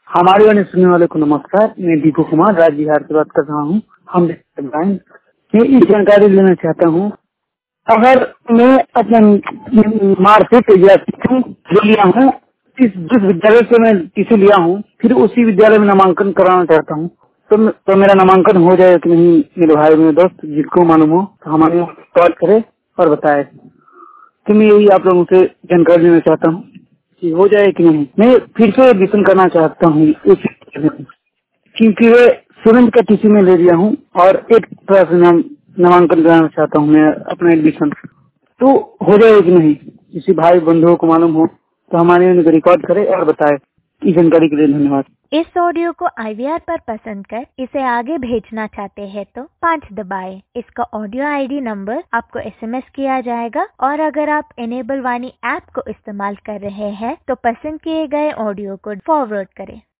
हमारे वाले सुनने वाले को नमस्कार। मैं दीपू कुमार राज्य बिहार से बात कर रहा हूँ। मैं इस जानकारी लेना चाहता हूँ, अगर मैं अपना मार्कशीट या शिक्षण जो लिया हूँ, जिस विद्यालय से मैं टीसी लिया हूँ, फिर उसी विद्यालय में नामांकन कराना चाहता हूँ, तो मेरा नामांकन हो जाए कि नहीं? मेरे भाई मेरे दोस्त जिसको मालूम हो तो हमारे कॉल करे और बताए। तो मैं यही आप लोगों से जानकारी लेना चाहता हूँ कि हो जाए कि नहीं। मैं फिर से एडमिशन करना चाहता हूँ क्योंकि वे 7th का टीसी में ले लिया हूँ और 8th क्लास में नामांकन कराना चाहता हूँ मैं अपना एडमिशन। तो हो जाए कि नहीं? किसी भाई बंधुओं को मालूम हो तो हमारे उनको रिकॉर्ड करे और बताए। इस जानकारी के लिए धन्यवाद। इस ऑडियो को IVR पर पसंद कर इसे आगे भेजना चाहते हैं तो 5 दबाएं। इसका ऑडियो ID नंबर आपको SMS किया जाएगा और अगर आप इनेबल वाणी ऐप को इस्तेमाल कर रहे हैं तो पसंद किए गए ऑडियो को फॉरवर्ड करें।